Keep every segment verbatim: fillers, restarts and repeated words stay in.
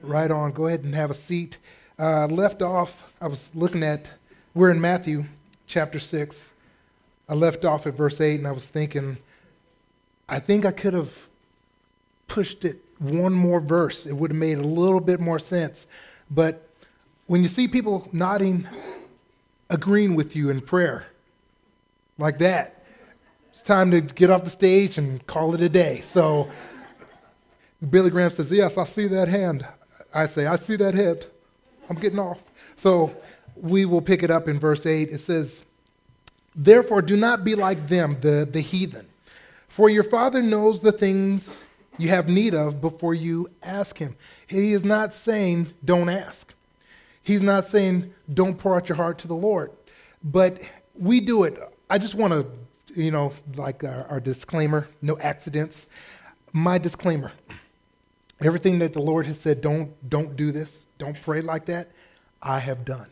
Right on. Go ahead and have a seat. Uh, left off, I was looking at, we're in Matthew chapter six. I left off at verse eight and I was thinking, I think I could have pushed it one more verse. It would have made a little bit more sense. But when you see people nodding, agreeing with you in prayer, like that, it's time to get off the stage and call it a day. So Billy Graham says, yes, I see that hand. I say, I see that head. I'm getting off. So we will pick it up in verse eight. It says, therefore do not be like them, the, the heathen. For your Father knows the things you have need of before you ask him. He is not saying don't ask. He's not saying don't pour out your heart to the Lord. But we do it. I just want to, you know, like our, our disclaimer, no accidents. My disclaimer. Everything that the Lord has said, don't, don't do this, don't pray like that, I have done.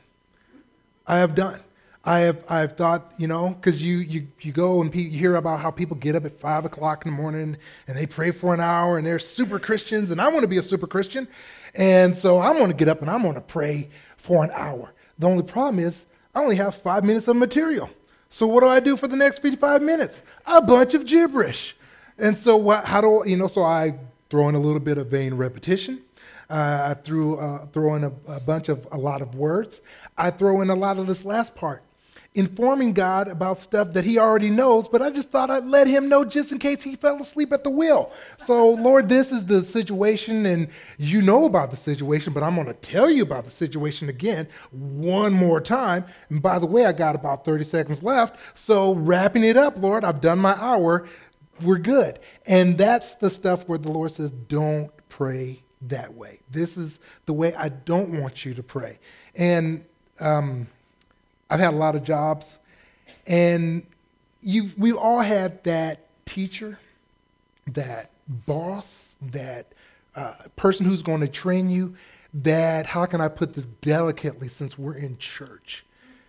I have done. I have I have thought, you know, because you, you, you go and pe- you hear about how people get up at five o'clock in the morning and they pray for an hour and they're super Christians, and I want to be a super Christian. And so I'm going to get up and I'm going to pray for an hour. The only problem is I only have five minutes of material. So what do I do for the next fifty-five minutes? A bunch of gibberish. And so what, how do, you know, so I throw in a little bit of vain repetition. Uh, I threw, uh, throw in a, a bunch of, a lot of words. I throw in a lot of this last part, informing God about stuff that he already knows, but I just thought I'd let him know just in case he fell asleep at the wheel. So, Lord, this is the situation, and you know about the situation, but I'm going to tell you about the situation again one more time. And by the way, I got about thirty seconds left, so wrapping it up, Lord, I've done my hour. We're good. And that's the stuff where the Lord says, don't pray that way. This is the way I don't want you to pray. And um, I've had a lot of jobs, and you we've all had that teacher, that boss, that uh, person who's going to train you, that, how can I put this delicately since we're in church,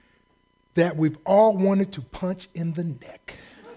that we've all wanted to punch in the neck.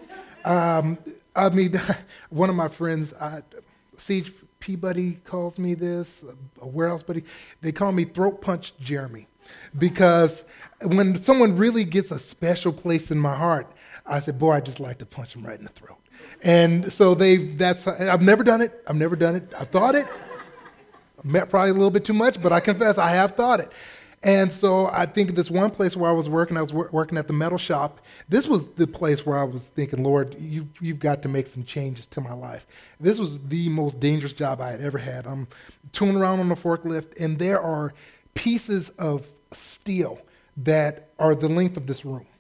Um, I mean, one of my friends, uh, Siege Peabody calls me this, a warehouse buddy, they call me Throat Punch Jeremy. Because when someone really gets a special place in my heart, I said, boy, I just like to punch them right in the throat. And so they that's, I've never done it. I've never done it. I've thought it. I've met probably a little bit too much, but I confess I have thought it. And so I think of this one place where I was working, I was wor- working at the metal shop. This was the place where I was thinking, Lord, you, you've got to make some changes to my life. This was the most dangerous job I had ever had. I'm tooling around on the forklift, and there are pieces of steel that are the length of this room.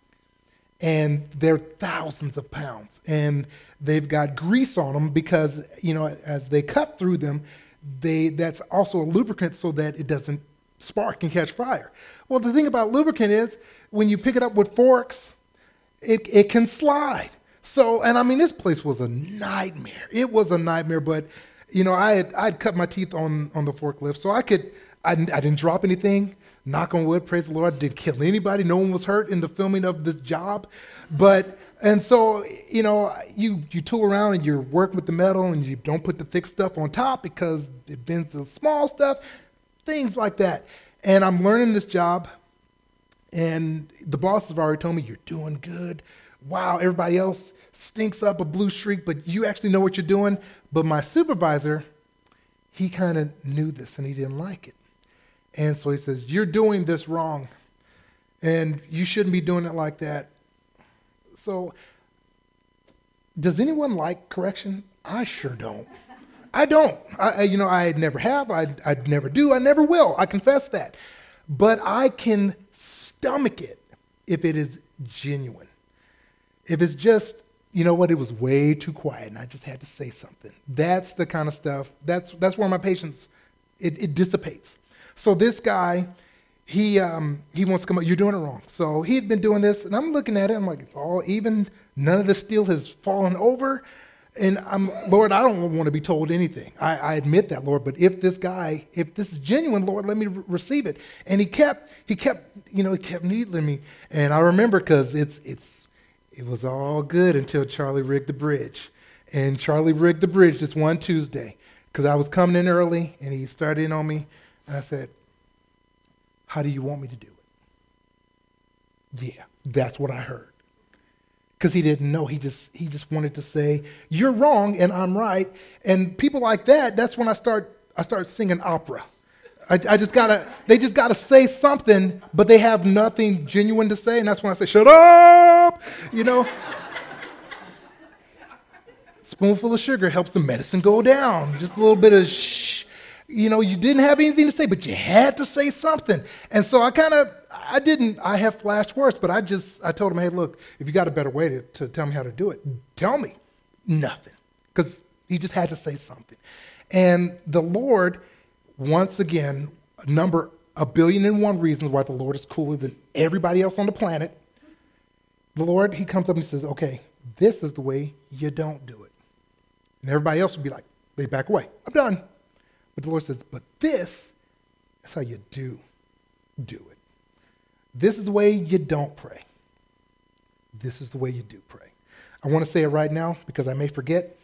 And they're thousands of pounds. And they've got grease on them because, you know, as they cut through them, they that's also a lubricant so that it doesn't spark and catch fire. Well, the thing about lubricant is when you pick it up with forks, it, it can slide. So, and I mean, this place was a nightmare. It was a nightmare, but, you know, I had I'd cut my teeth on, on the forklift, so I could, I, I didn't drop anything. Knock on wood, praise the Lord, I didn't kill anybody. No one was hurt in the filming of this job. But, and so, you know, you, you tool around and you're working with the metal and you don't put the thick stuff on top because it bends the small stuff, things like that. And I'm learning this job, and the boss have already told me, you're doing good. Wow, everybody else stinks up a blue streak, but you actually know what you're doing. But my supervisor, he kind of knew this and he didn't like it. And so he says, you're doing this wrong, and you shouldn't be doing it like that. So does anyone like correction? I sure don't. I don't. I, you know, I never have. I I never do. I never will. I confess that. But I can stomach it if it is genuine. If it's just, you know what, it was way too quiet and I just had to say something. That's the kind of stuff, that's that's where my patience, it, it dissipates. So this guy, he um, he wants to come up, you're doing it wrong. So he had been doing this, and I'm looking at it, I'm like, it's all even, none of the steel has fallen over. And I'm, Lord, I don't want to be told anything. I, I admit that, Lord, but if this guy, if this is genuine, Lord, let me re- receive it. And he kept, he kept, you know, he kept needling me. And I remember because it's, it's, it was all good until Charlie rigged the bridge. And Charlie rigged the bridge this one Tuesday. because I was coming in early, and he started in on me, and I said, how do you want me to do it? Yeah, that's what I heard. Because he didn't know. He just he just wanted to say, you're wrong and I'm right. And people like that, that's when I start I start singing opera. I, I just gotta, they just gotta say something, but they have nothing genuine to say, and that's when I say, shut up! You know? Spoonful of sugar helps the medicine go down. Just a little bit of shh. You know, you didn't have anything to say, but you had to say something. And so I kind of, I didn't, I have flashed words, but I just, I told him, hey, look, if you got a better way to, to tell me how to do it, tell me. Nothing. Because he just had to say something. And the Lord, once again, a number, a billion and one reasons why the Lord is cooler than everybody else on the planet. The Lord, he comes up and says, okay, this is the way you don't do it. And everybody else would be like, they back away. I'm done. But the Lord says, but this is how you do do it. This is the way you don't pray. This is the way you do pray. I want to say it right now because I may forget.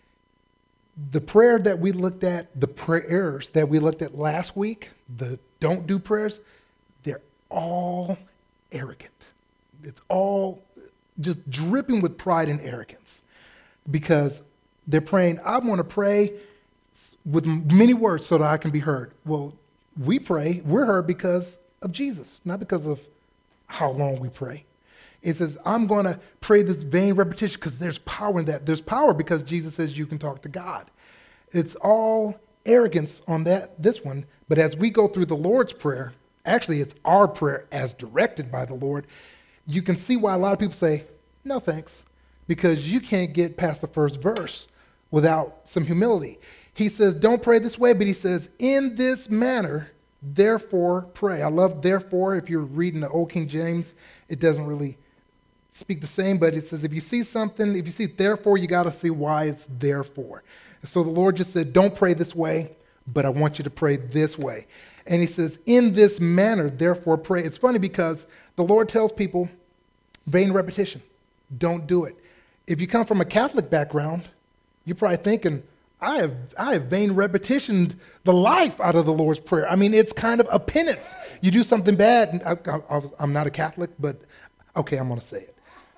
The prayer that we looked at, the prayers that we looked at last week, the don't do prayers, they're all arrogant. It's all just dripping with pride and arrogance because they're praying, I want to pray with many words so that I can be heard. Well, we pray, we're heard because of Jesus, not because of how long we pray. It says, I'm going to pray this vain repetition because there's power in that. There's power because Jesus says you can talk to God. It's all arrogance on that, this one. But as we go through the Lord's Prayer, actually it's our prayer as directed by the Lord, you can see why a lot of people say, no thanks, because you can't get past the first verse without some humility. He says, don't pray this way, but he says, in this manner, therefore pray. I love therefore. If you're reading the Old King James, it doesn't really speak the same, but it says if you see something, if you see therefore, you got to see why it's therefore. And so the Lord just said, don't pray this way, but I want you to pray this way. And he says, in this manner, therefore pray. It's funny because the Lord tells people, vain repetition, don't do it. If you come from a Catholic background, you're probably thinking, I have I have vain repetitioned the life out of the Lord's Prayer. I mean, it's kind of a penance. You do something bad, and I, I, I'm not a Catholic, but okay, I'm going to say it.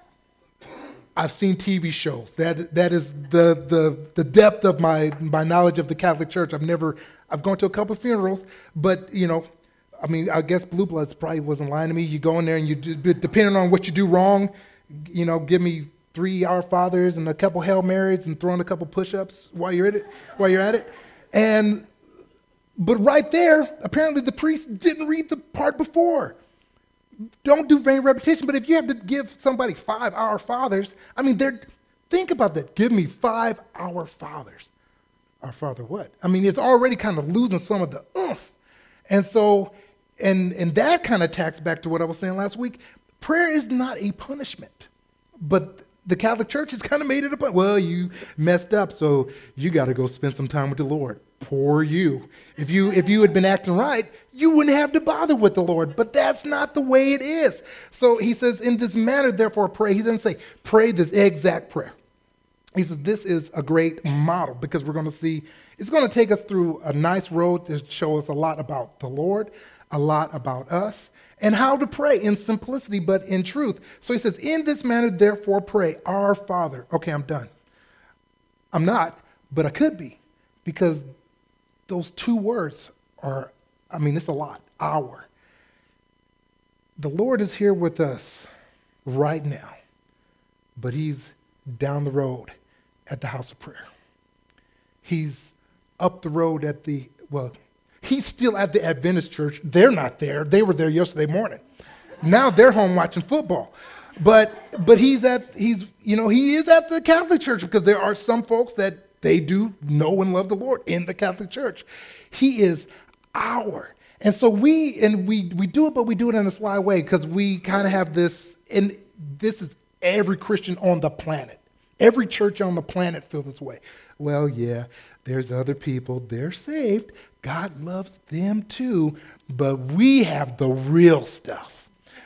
I've seen T V shows. That that is the the the depth of my my knowledge of the Catholic Church. I've never I've gone to a couple of funerals, but you know, I mean, I guess Blue Bloods probably wasn't lying to me. You go in there and you do, depending on what you do wrong, you know, give me three Our Fathers and a couple Hail Marys and throwing a couple push-ups while you're at it, while you're at it. And but right there, apparently the priest didn't read the part before. Don't do vain repetition. But if you have to give somebody five Our Fathers, I mean, they're think about that. Give me five Our Fathers. Our Father what? I mean, it's already kind of losing some of the oomph. And so, and and that kind of tacks back to what I was saying last week. Prayer is not a punishment, but the Catholic Church has kind of made it a point. Well, you messed up, so you got to go spend some time with the Lord. Poor you. If you if you had been acting right, you wouldn't have to bother with the Lord. But that's not the way it is. So he says, in this manner, therefore, pray. He doesn't say, pray this exact prayer. He says, this is a great model because we're going to see, it's going to take us through a nice road to show us a lot about the Lord, a lot about us, and how to pray in simplicity, but in truth. So he says, in this manner, therefore, pray, our Father. Okay, I'm done. I'm not, but I could be, because those two words are, I mean, it's a lot, our. The Lord is here with us right now, but he's down the road at the house of prayer. He's up the road at the, well, he's still at the Adventist church. They're not there. They were there yesterday morning. Now they're home watching football. But but he's at he's you know he is at the Catholic Church because there are some folks that they do know and love the Lord in the Catholic Church. He is our. And so we and we we do it, but we do it in a sly way because we kind of have this, and this is every Christian on the planet. Every church on the planet feels this way. Well, yeah, there's other people. They're saved. God loves them too, but we have the real stuff.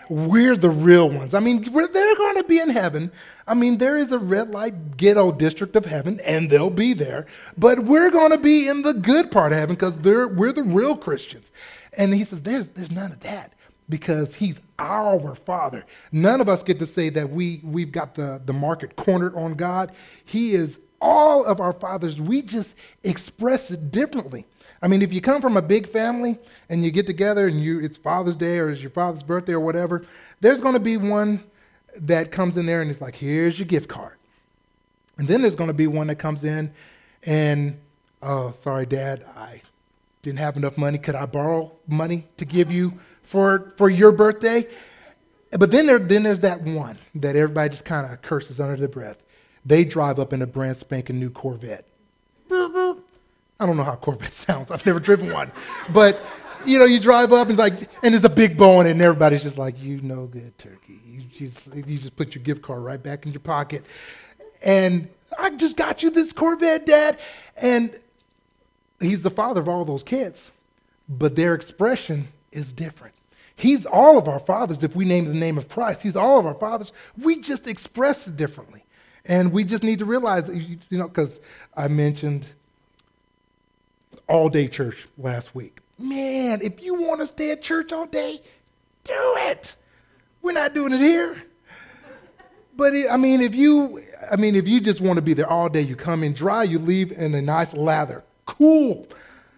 We're the real ones. I mean, we're, they're going to be in heaven. I mean, there is a red light ghetto district of heaven, and they'll be there. But we're going to be in the good part of heaven because we're the real Christians. And he says, there's, there's none of that because he's our Father. None of us get to say that we, we've got the, the market cornered on God. He is all of our fathers. We just express it differently. I mean, if you come from a big family and you get together and you it's Father's Day or it's your father's birthday or whatever, there's going to be one that comes in there and it's like, here's your gift card. And then there's going to be one that comes in and, oh, sorry, Dad, I didn't have enough money. Could I borrow money to give you for, for your birthday? But then, there, then there's that one that everybody just kind of curses under their breath. They drive up in a brand spanking new Corvette. I don't know how Corvette sounds. I've never driven one. But, you know, you drive up and it's like, and there's a big bow in it and everybody's just like, you know good turkey. You just, you just put your gift card right back in your pocket. And I just got you this Corvette, Dad. And he's the father of all those kids. But their expression is different. He's all of our fathers if we name the name of Christ. He's all of our fathers. We just express it differently. And we just need to realize that, you know, because I mentioned all-day church last week. Man, if you want to stay at church all day, do it. We're not doing it here. But it, I mean, if you, I mean, if you just want to be there all day, you come in dry, you leave in a nice lather. Cool.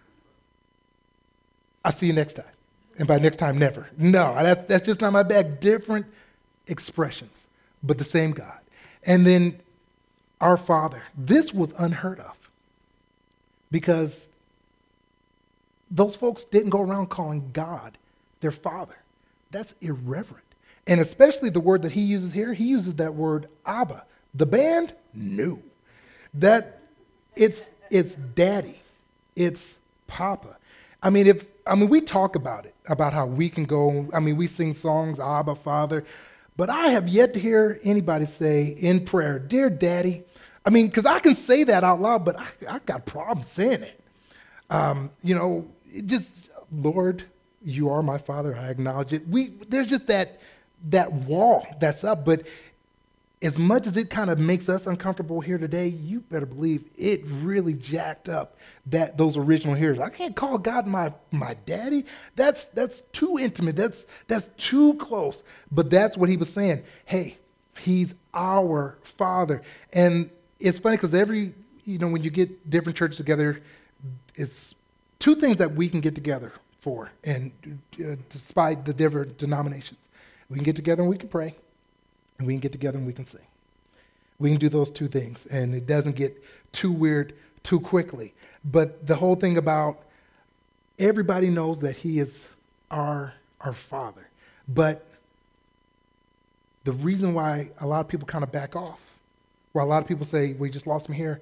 I'll see you next time. And by next time, never. No, that's that's just not my bag. Different expressions, but the same God. And then our Father. This was unheard of because those folks didn't go around calling God their Father. That's irreverent. And especially the word that he uses here, he uses that word Abba. The band, no. That it's it's daddy. It's Papa. I mean, if I mean we talk about it, about how we can go, I mean, we sing songs, Abba, Father, but I have yet to hear anybody say in prayer, dear daddy. I mean, because I can say that out loud, but I, I've got problems saying it. Um, you know, it just, Lord, you are my Father. I acknowledge it. We There's just that that wall that's up. But as much as it kind of makes us uncomfortable here today, you better believe it really jacked up that those original hearers. I can't call God my my daddy. That's that's too intimate. That's that's too close. But that's what he was saying. Hey, he's our Father. And it's funny because every, you know, when you get different churches together, it's two things that we can get together for, and uh, despite the different denominations. We can get together and we can pray, and we can get together and we can sing. We can do those two things, and it doesn't get too weird too quickly. But the whole thing about everybody knows that he is our, our Father. But the reason why a lot of people kind of back off, why a lot of people say, we just lost him here,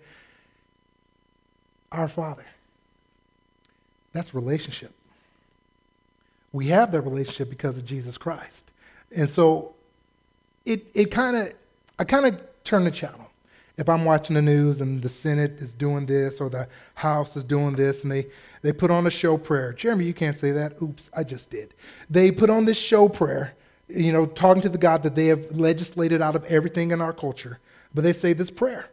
our Father. That's relationship. We have that relationship because of Jesus Christ. And so it it kind of, I kind of turn the channel. If I'm watching the news and the Senate is doing this or the House is doing this and they, they put on a show prayer. Jeremy, you can't say that. Oops, I just did. They put on this show prayer, you know, talking to the God that they have legislated out of everything in our culture. But they say this prayer.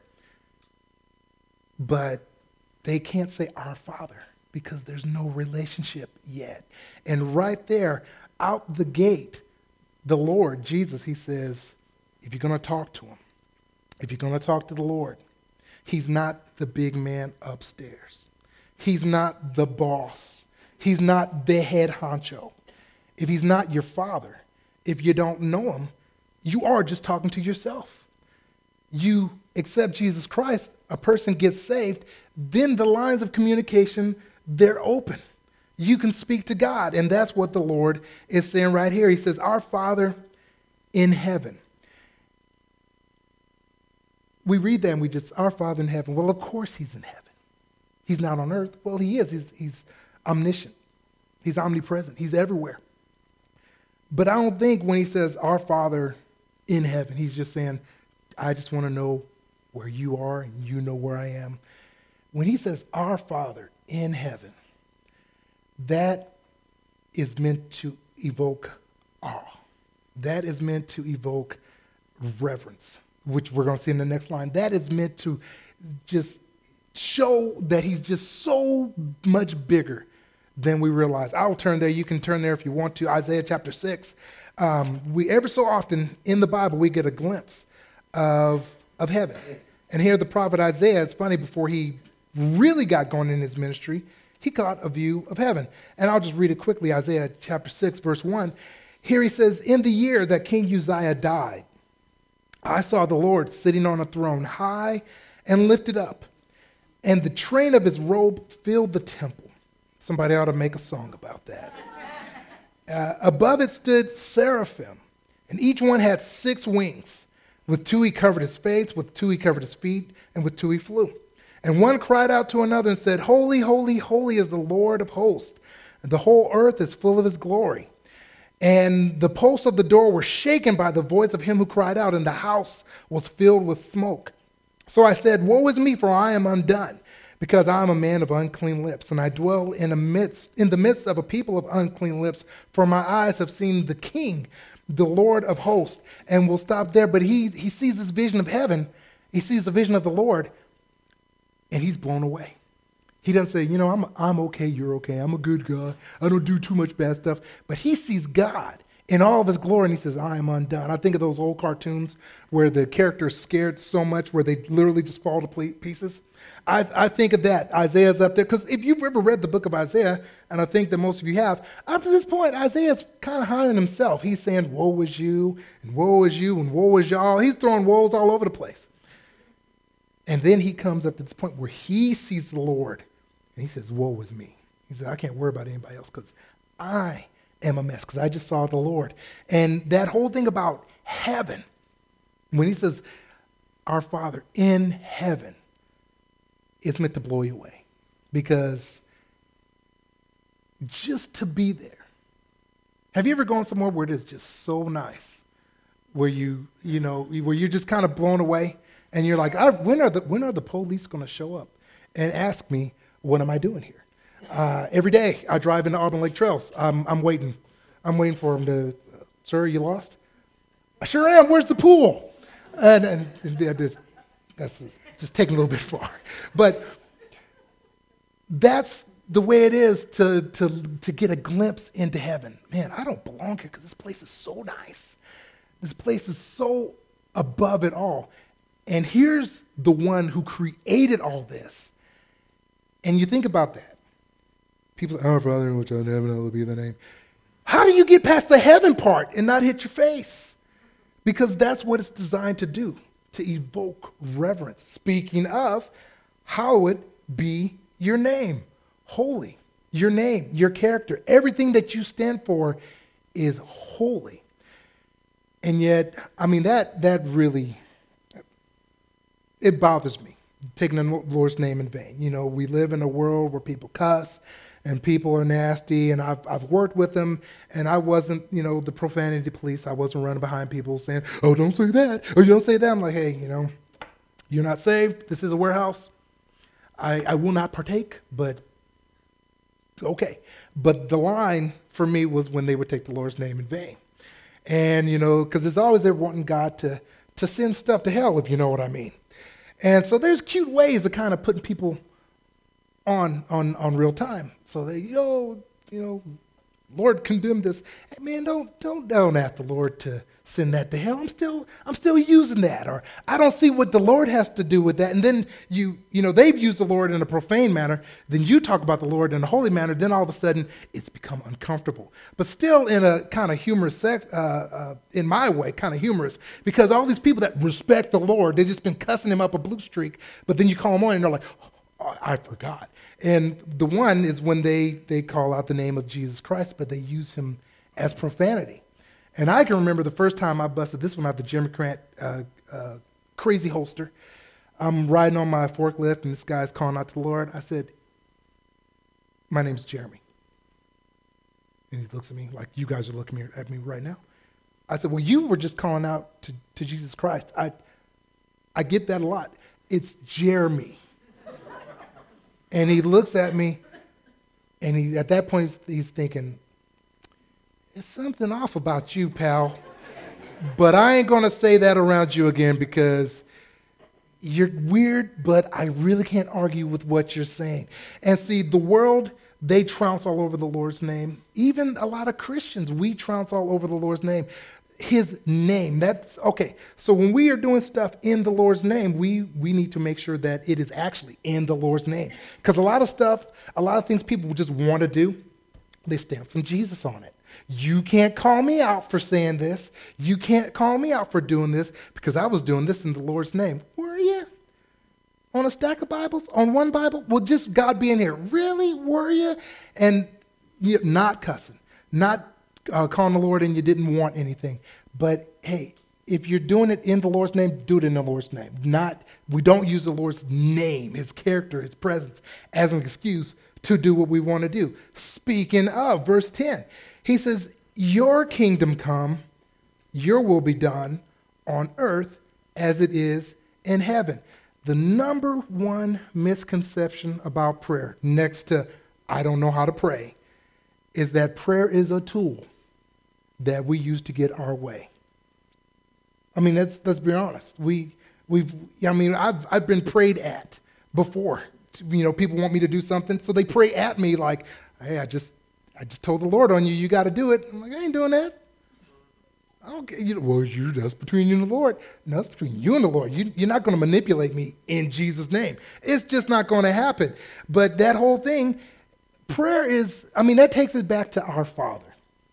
But they can't say our Father because there's no relationship yet. And right there, out the gate, the Lord, Jesus, he says, if you're going to talk to him, if you're going to talk to the Lord, he's not the big man upstairs. He's not the boss. He's not the head honcho. If he's not your Father, if you don't know him, you are just talking to yourself. You accept Jesus Christ, a person gets saved, then the lines of communication, they're open. You can speak to God, and that's what the Lord is saying right here. He says, our Father in heaven. We read that and we just, our Father in heaven. Well, of course he's in heaven. He's not on earth. Well, he is. He's, he's omniscient. He's omnipresent. He's everywhere. But I don't think when he says our Father in heaven, he's just saying, I just want to know where you are and you know where I am. When he says our Father in heaven, that is meant to evoke awe. That is meant to evoke reverence, which we're going to see in the next line. That is meant to just show that he's just so much bigger than we realize. I'll turn there. You can turn there if you want to. Isaiah chapter six. Um, we ever so often in the Bible, we get a glimpse of, of heaven. And here the prophet Isaiah, it's funny, before he really got going in his ministry, he caught a view of heaven. And I'll just read it quickly. Isaiah chapter six, verse one. Here he says, in the year that King Uzziah died, I saw the Lord sitting on a throne high and lifted up, and the train of his robe filled the temple. Somebody ought to make a song about that. Uh, above it stood seraphim, and each one had six wings. With two he covered his face, with two he covered his feet, and with two he flew. And one cried out to another and said, holy, holy, holy is the Lord of hosts, and the whole earth is full of his glory. And the posts of the door were shaken by the voice of him who cried out, and the house was filled with smoke. So I said, woe is me, for I am undone, because I am a man of unclean lips, and I dwell in, a midst, in the midst of a people of unclean lips, for my eyes have seen the King, the Lord of hosts. And we'll stop there, but he, he sees this vision of heaven. He sees the vision of the Lord, and he's blown away. He doesn't say, you know, I'm, I'm okay, you're okay, I'm a good guy, I don't do too much bad stuff. But he sees God in all of his glory, and he says, I am undone. I think of those old cartoons where the character is scared so much where they literally just fall to pieces. I, I think of that. Isaiah's up there, because if you've ever read the book of Isaiah, and I think that most of you have, up to this point, Isaiah's kind of high on himself. He's saying, woe is you, and woe is you, and woe is y'all. He's throwing woes all over the place. And then he comes up to this point where he sees the Lord, and he says, woe is me. He says, I can't worry about anybody else, because I am a mess, because I just saw the Lord. And that whole thing about heaven, when he says, our Father in heaven, it's meant to blow you away, because just to be there. Have you ever gone somewhere where it is just so nice, where you, you know, where you're just kind of blown away, and you're like, I, when are the when are the police going to show up and ask me, what am I doing here? Uh, every day I drive into Auburn Lake Trails. I'm, I'm waiting. I'm waiting for them to, uh, sir, you lost? I sure am. Where's the pool? And, and, and that is, that's just, just taking a little bit far. But that's the way it is to, to, to get a glimpse into heaven. Man, I don't belong here because this place is so nice. This place is so above it all. And here's the one who created all this. And you think about that. People say, our Father which art in heaven, hallowed be thy name. How do you get past the heaven part and not hit your face? Because that's what it's designed to do, to evoke reverence. Speaking of, hallowed be your name. Holy. Your name, your character, everything that you stand for is holy. And yet, I mean, that that really, it bothers me, taking the Lord's name in vain. You know, we live in a world where people cuss and people are nasty, and I've, I've worked with them, and I wasn't, you know, the profanity police. I wasn't running behind people saying, oh, don't say that, or you don't say that. I'm like, hey, you know, you're not saved. This is a warehouse. I, I will not partake, but okay. But the line for me was when they would take the Lord's name in vain. And, you know, because it's always they're wanting God to, to send stuff to hell, if you know what I mean. And so there's cute ways of kind of putting people on on on real time. So they, you know, you know, Lord condemned this. Hey, man, don't don't don't ask the Lord to send that to hell. I'm still I'm still using that, or I don't see what the Lord has to do with that. And then you you know they've used the Lord in a profane manner. Then you talk about the Lord in a holy manner. Then all of a sudden it's become uncomfortable, but still in a kind of humorous, sec, uh, uh, in my way, kind of humorous, because all these people that respect the Lord, they've just been cussing him up a blue streak. But then you call them on, and they're like, oh, I forgot. And the one is when they, they call out the name of Jesus Christ, but they use him as profanity. And I can remember the first time I busted this one out, the Jeremy Grant uh, uh, crazy holster. I'm riding on my forklift, and this guy's calling out to the Lord. I said, my name's Jeremy. And he looks at me like you guys are looking at me right now. I said, well, you were just calling out to, to Jesus Christ. I, I get that a lot. It's Jeremy. And he looks at me, and he at that point he's thinking, there's something off about you, pal. But I ain't going to say that around you again because you're weird, but I really can't argue with what you're saying. And see, the world, they trounce all over the Lord's name. Even a lot of Christians, we trounce all over the Lord's name. His name, that's, okay. So when we are doing stuff in the Lord's name, we, we need to make sure that it is actually in the Lord's name. Because a lot of stuff, a lot of things people just want to do, they stamp some Jesus on it. You can't call me out for saying this. You can't call me out for doing this because I was doing this in the Lord's name. Were you? On a stack of Bibles? On one Bible? Well, just God being here. Really? Were you? And you not cussing. Not uh, calling the Lord and you didn't want anything. But hey, if you're doing it in the Lord's name, do it in the Lord's name. Not, we don't use the Lord's name, his character, his presence as an excuse to do what we want to do. Speaking of, verse ten. He says, your kingdom come, your will be done on earth as it is in heaven. The number one misconception about prayer, next to I don't know how to pray, is that prayer is a tool that we use to get our way. I mean, let's, let's be honest. We, we've, I mean, I've, I've been prayed at before. You know, people want me to do something, so they pray at me like, hey, I just, I just told the Lord on you, you got to do it. I'm like, I ain't doing that. I don't get you. Well, you, that's between you and the Lord. No, that's between you and the Lord. You, you're not going to manipulate me in Jesus' name. It's just not going to happen. But that whole thing, prayer is, I mean, that takes it back to our Father.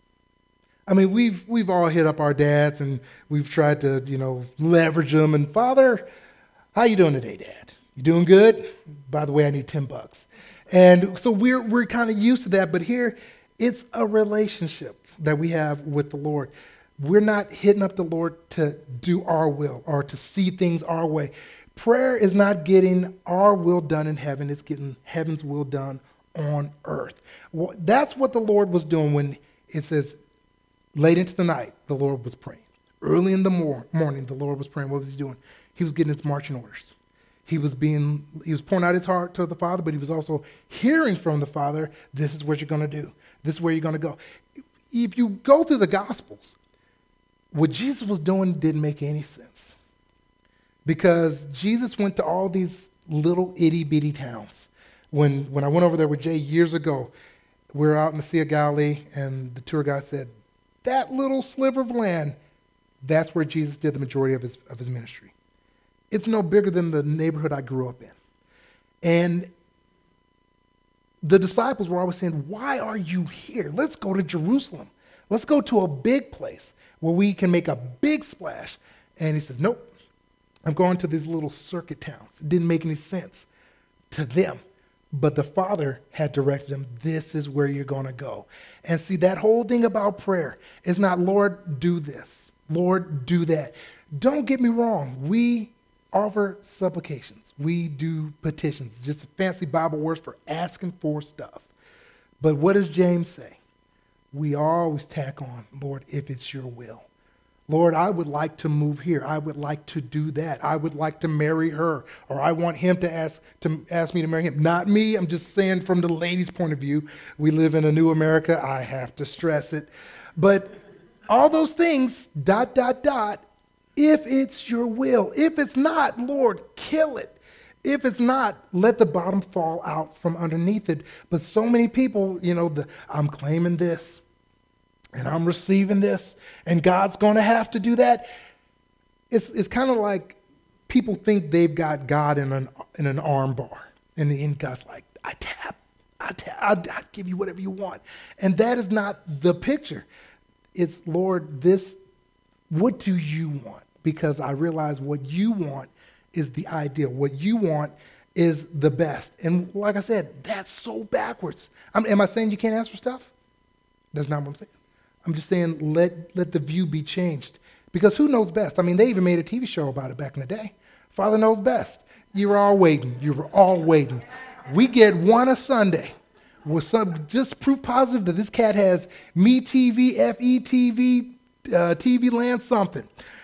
I mean, we've we've all hit up our dads and we've tried to, you know, leverage them. And Father, how you doing today, Dad? You doing good? By the way, I need ten bucks. And so we're we're kind of used to that, but here it's a relationship that we have with the Lord. We're not hitting up the Lord to do our will or to see things our way. Prayer is not getting our will done in heaven, it's getting heaven's will done on earth. Well, that's what the Lord was doing when it says late into the night, the Lord was praying. Early in the mor- morning, the Lord was praying. What was he doing? He was getting his marching orders. He was being, he was pouring out his heart to the Father, but he was also hearing from the Father, this is what you're going to do. This is where you're going to go. If you go through the Gospels, what Jesus was doing didn't make any sense. Because Jesus went to all these little itty-bitty towns. When, when I went over there with Jay years ago, we were out in the Sea of Galilee, and the tour guide said, that little sliver of land, that's where Jesus did the majority of his, of his ministry. It's no bigger than the neighborhood I grew up in. And the disciples were always saying, why are you here? Let's go to Jerusalem. Let's go to a big place where we can make a big splash. And he says, nope, I'm going to these little circuit towns. It didn't make any sense to them. But the Father had directed them, this is where you're going to go. And see, that whole thing about prayer is not, Lord, do this. Lord, do that. Don't get me wrong. We offer supplications. We do petitions. It's just a fancy Bible word for asking for stuff. But what does James say? We always tack on, Lord, if it's your will. Lord, I would like to move here. I would like to do that. I would like to marry her. Or I want him to ask to ask me to marry him. Not me. I'm just saying from the lady's point of view. We live in a new America. I have to stress it. But all those things, dot, dot, dot, if it's your will. If it's not, Lord, kill it. If it's not, let the bottom fall out from underneath it. But so many people, you know, the, I'm claiming this, and I'm receiving this, and God's going to have to do that. It's it's kind of like people think they've got God in an in an arm bar, and the end God's like, I tap, I tap, I'll, I'll give you whatever you want. And that is not the picture. It's, Lord, this, what do you want? Because I realize what you want is the ideal. What you want is the best. And like I said, that's so backwards. I'm, am I saying you can't ask for stuff? That's not what I'm saying. I'm just saying let, let the view be changed. Because who knows best? I mean, they even made a T V show about it back in the day. Father knows best. You were all waiting. You were all waiting. We get one a Sunday with some just proof positive that this cat has Me T V, F E T V, uh, T V Land, something.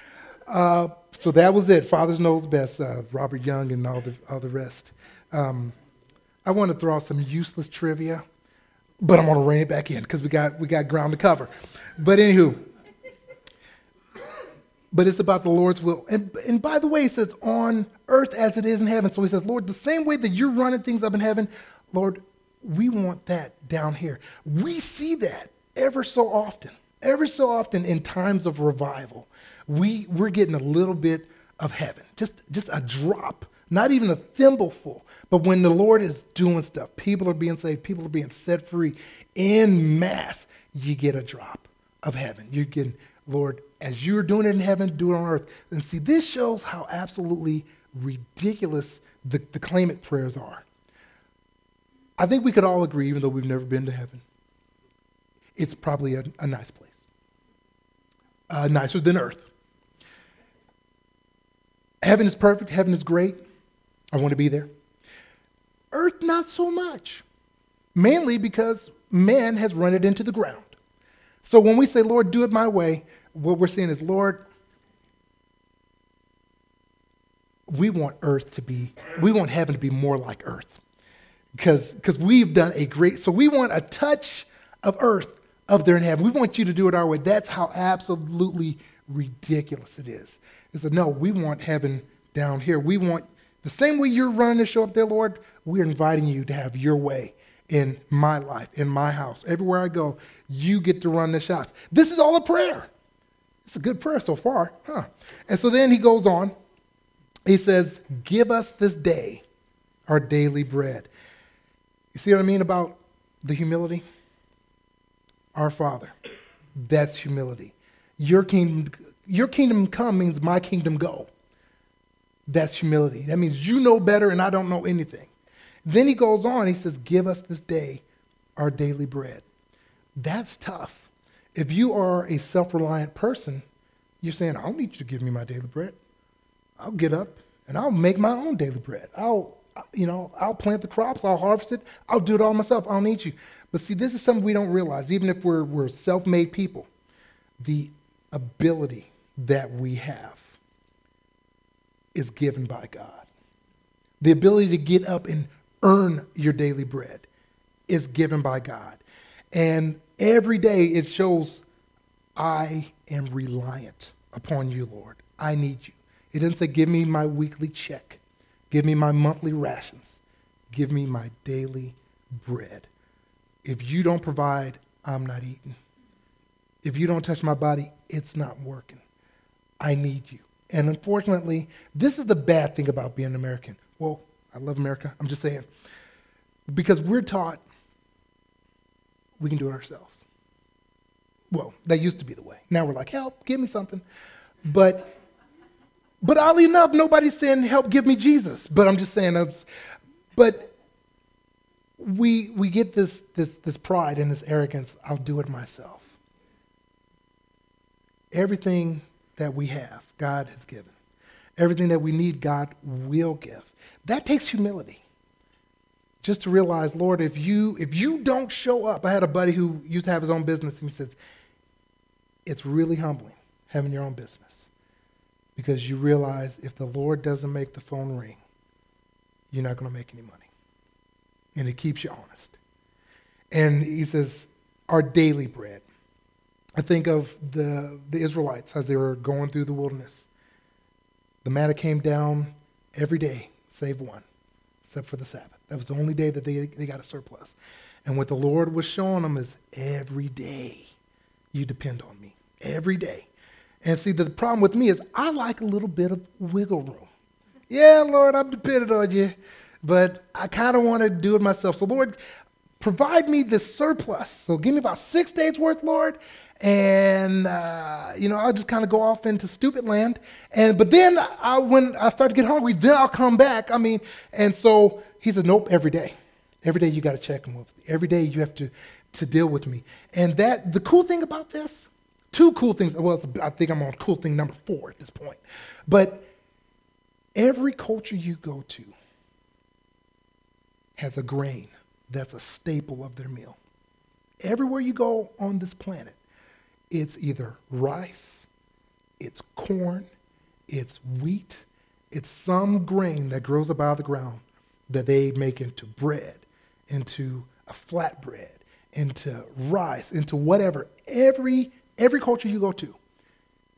Uh, so that was it. Father knows best. Uh, Robert Young and all the all the rest. Um, I want to throw out some useless trivia, but I'm going to rein it back in because we got we got ground to cover. But anywho, but it's about the Lord's will. And, and by the way, it says on earth as it is in heaven. So he says, Lord, the same way that you're running things up in heaven, Lord, we want that down here. We see that ever so often, ever so often in times of revival. We, we're getting a little bit of heaven, just, just a drop, not even a thimbleful. But when the Lord is doing stuff, people are being saved, people are being set free en masse, you get a drop of heaven. You're getting, Lord, as you're doing it in heaven, do it on earth. And see, this shows how absolutely ridiculous the, the claimant prayers are. I think we could all agree, even though we've never been to heaven, it's probably a, a nice place. Uh, nicer than earth. Heaven is perfect. Heaven is great. I want to be there. Earth, not so much. Mainly because man has run it into the ground. So when we say, Lord, do it my way, what we're saying is, Lord, we want earth to be, we want heaven to be more like earth. Because because we've done a great, so we want a touch of earth up there in heaven. We want you to do it our way. That's how absolutely ridiculous it is. It's a, no, we want heaven down here. We want, the same way you're running the show up there, Lord, we're inviting you to have your way in my life, in my house. Everywhere I go, you get to run the shots. This is all a prayer. It's a good prayer so far, huh? And so then he goes on. He says, give us this day our daily bread. You see what I mean about the humility? Our Father, that's humility. Your kingdom, your kingdom come means my kingdom go. That's humility. That means you know better and I don't know anything. Then he goes on, he says, give us this day our daily bread. That's tough. If you are a self-reliant person, you're saying, I don't need you to give me my daily bread. I'll get up and I'll make my own daily bread. I'll, you know, I'll plant the crops, I'll harvest it, I'll do it all myself. I don't need you. But see, this is something we don't realize, even if we're, we're self-made people, the ability that we have is given by God. The ability to get up and earn your daily bread is given by God. And every day it shows, I am reliant upon you, Lord. I need you. It doesn't say, give me my weekly check. Give me my monthly rations. Give me my daily bread. If you don't provide, I'm not eating. If you don't touch my body, it's not working. I need you. And unfortunately, this is the bad thing about being an American. Well, I love America. I'm just saying. Because we're taught we can do it ourselves. Well, that used to be the way. Now we're like, help, give me something. But but oddly enough, nobody's saying, help, give me Jesus. But I'm just saying, but we we get this this this pride and this arrogance, I'll do it myself. Everything that we have, God has given. Everything that we need, God will give. That takes humility. Just to realize, Lord, if you if you don't show up, I had a buddy who used to have his own business, and he says, it's really humbling having your own business. Because you realize if the Lord doesn't make the phone ring, you're not going to make any money. And it keeps you honest. And he says, our daily bread. I think of the, the Israelites as they were going through the wilderness. The manna came down every day, save one, except for the Sabbath. That was the only day that they, they got a surplus. And what the Lord was showing them is every day you depend on me. Every day. And see, the problem with me is I like a little bit of wiggle room. Yeah, Lord, I'm dependent on you, but I kind of want to do it myself. So, Lord, provide me this surplus. So give me about six days worth, Lord, and, uh, you know, I'll just kind of go off into stupid land. And But then I, when I start to get hungry, then I'll come back. I mean, and so he said, nope, every day. Every day you got to check in with me. Every day you have to, to deal with me. And that the cool thing about this, two cool things. Well, it's, I think I'm on cool thing number four at this point. But every culture you go to has a grain that's a staple of their meal. Everywhere you go on this planet, it's either rice, it's corn, it's wheat, it's some grain that grows up out of the ground that they make into bread, into a flatbread, into rice, into whatever. Every every culture you go to,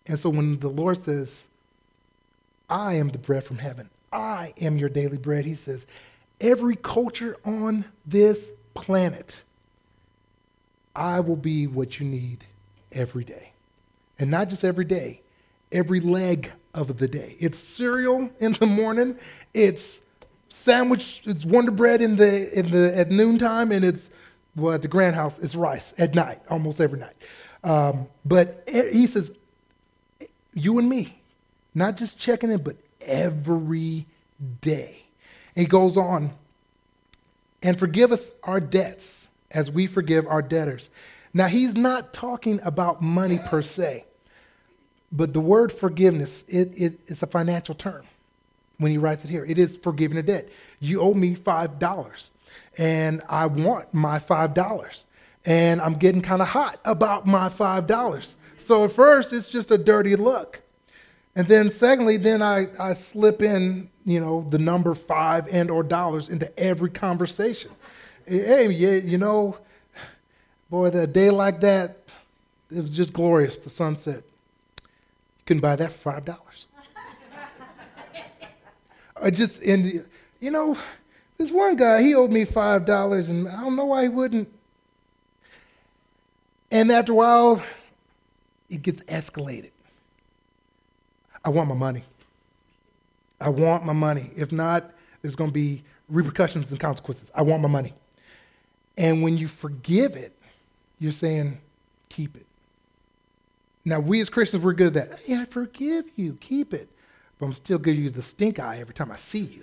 And so when the Lord says, I am the bread from heaven, I am your daily bread, he says, every culture on this planet, I will be what you need every day. And not just every day, every leg of the day. It's cereal in the morning, it's sandwich, it's Wonder Bread in the in the at noontime, and it's well at the Grand House, it's rice at night, almost every night. Um, but he says, you and me, not just checking in, but every day. And he goes on, and forgive us our debts as we forgive our debtors. Now, he's not talking about money per se, but the word forgiveness, it, it, it's a financial term when he writes it here. It is forgiving a debt. You owe me five dollars, and I want my five dollars, and I'm getting kind of hot about my five dollars. So at first, it's just a dirty look. And then secondly, then I, I slip in, you know, the number five and or dollars into every conversation. Hey, yeah, you know, boy, that day like that, it was just glorious, the sunset. You couldn't buy that for five dollars. I just, and, you know, this one guy, he owed me five dollars, and I don't know why he wouldn't. And after a while, it gets escalated. I want my money. I want my money. If not, there's going to be repercussions and consequences. I want my money. And when you forgive it, you're saying, keep it. Now, we as Christians, we're good at that. Hey, I forgive you. Keep it. But I'm still giving you the stink eye every time I see you.